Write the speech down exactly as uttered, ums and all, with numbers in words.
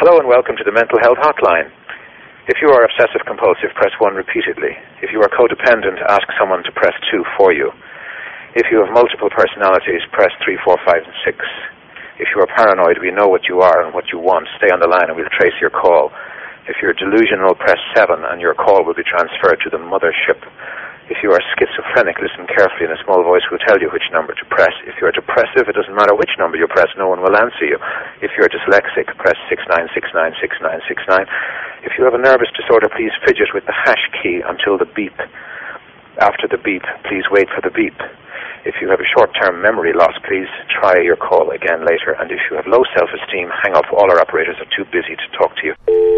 Hello and welcome to the Mental Health Hotline. If you are obsessive-compulsive, press one repeatedly. If you are codependent, ask someone to press two for you. If you have multiple personalities, press three, four, five, and six. If you are paranoid, we know what you are and what you want. Stay on the line and we'll trace your call. If you're delusional, press seven and your call will be transferred to the mothership. If you are schizophrenic, listen carefully and a small voice will tell you which number to press. If you are depressive, it doesn't matter which number you press, no one will answer you. If you are dyslexic, press six nine six nine six nine six nine. If you have a nervous disorder, please fidget with the hash key until the beep. After the beep, please wait for the beep. If you have a short-term memory loss, please try your call again later. And if you have low self-esteem, hang up. All our operators are too busy to talk to you.